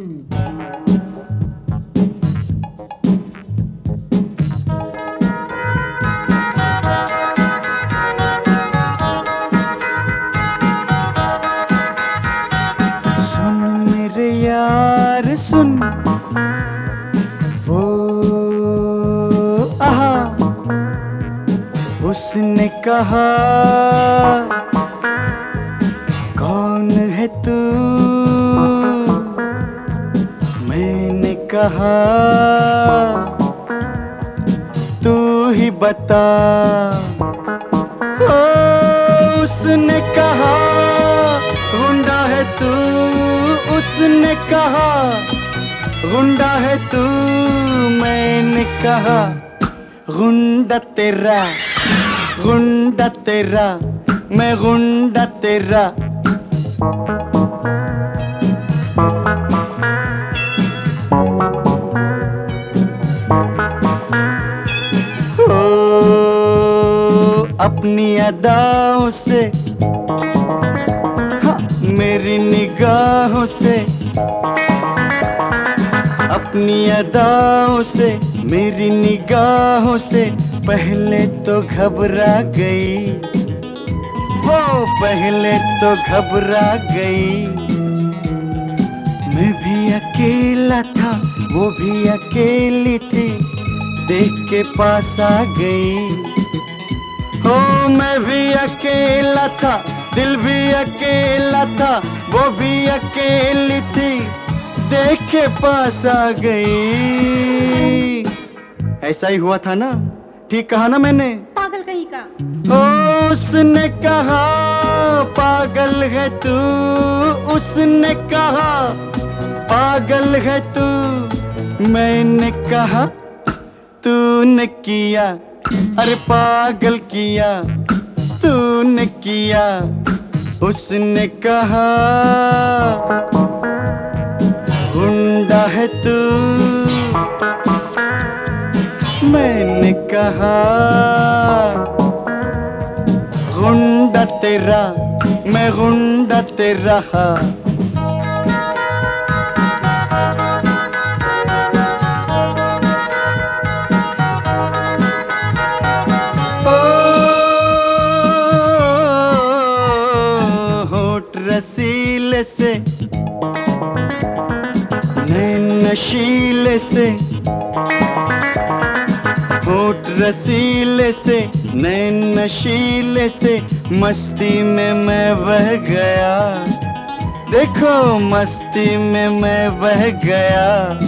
सुन मेरे यार सुन, ओ आहा, उसने कहा कौन है तू, मैंने कहा तू ही बता। ओ उसने कहा गुंडा है तू, उसने कहा गुंडा है तू, मैंने कहा गुंडा तेरा, गुंडा तेरा, मैं गुंडा तेरा। ओ अपनी अदाओं से, हाँ, मेरी निगाहों से, अपनी अदाओं से, मेरी निगाहों से पहले तो घबरा गई, वो पहले तो घबरा गई। मैं भी अकेला था, वो भी अकेली थी, देख के पास आ गई। हो मैं भी अकेला था, दिल भी अकेला था, वो भी अकेली थी, देख के पास आ गई। ऐसा ही हुआ था ना? ठीक कहा ना मैंने? पागल कहीं का। ओ उसने कहा पागल है तू, उसने कहा पागल है तू, मैंने कहा तूने किया, अरे पागल किया तूने किया। उसने कहा गुंडा है तू, मैंने कहा गुंडा तेरा, मैं गुंडा तेरा। रसीले से, नैन नशीले से, होठ रसीले से, नैन नशीले से, मस्ती में मैं बह गया, देखो मस्ती में मैं बह गया।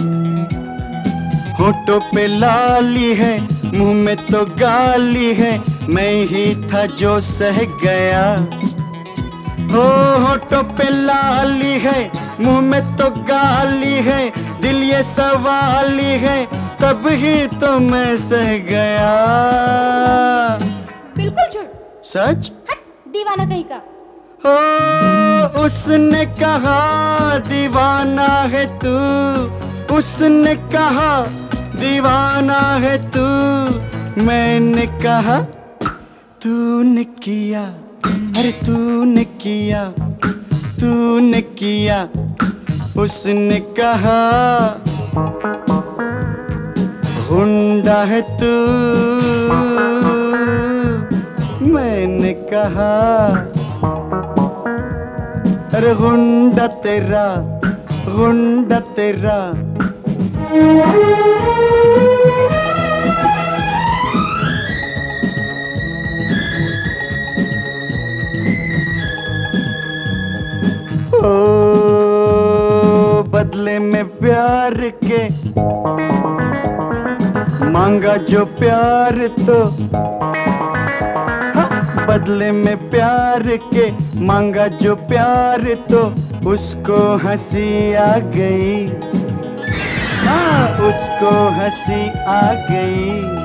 होठों पे लाली है, मुंह में तो गाली है, मैं ही था जो सह गया। हो होठों पे लाली है, मुंह में तो गाली है, दिल ये सवाली है, तब ही तो मैं सह गया। बिल्कुल झूठ। सच? हट दीवाना कहीं का। हो उसने कहा दीवाना है तू, उसने कहा दीवाना है तू, मैंने कहा तूने किया, अरे तूने किया, तूने किया। उसने कहा गुंडा है तू, मैंने कहा अरे गुंडा तेरा, गुंडा तेरा। ओ बदले में प्यार के मांगा जो प्यार तो, हाँ, बदले में प्यार के मांगा जो प्यार तो, उसको हंसी आ गई, हाँ उसको हंसी आ गई।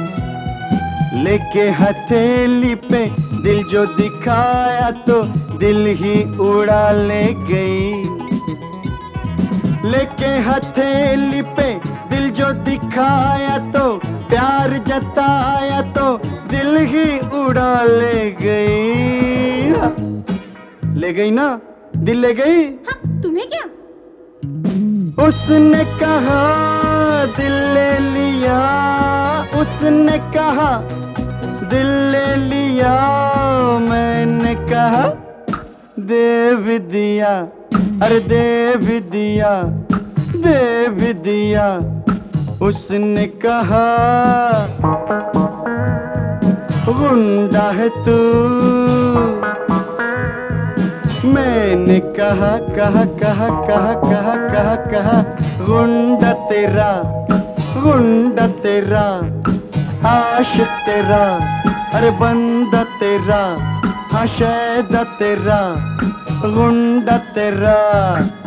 लेके हथेली पे दिल जो दिखाया तो दिल ही उड़ा ले गई। लेके हथेली पे दिल जो दिखाया तो प्यार जताया तो दिल ही उड़ा ले गई। ले गई ना, दिल ले गई। हाँ, तुम्हें क्या? उसने कहा दिल ले लिया, उसने कहा दिल ले लिया, मैंने कहा दे भी दिया, अरे दे भी दिया, दे भी दिया। उसने कहा गुंडा है तू, मैंने कहा कहा कहा कहा कहा कहा कहा गुंडा तेरा, गुंडा तेरा, आशिक तेरा, अरे बंदा तेरा, आशैदा तेरा, गुंडा तेरा।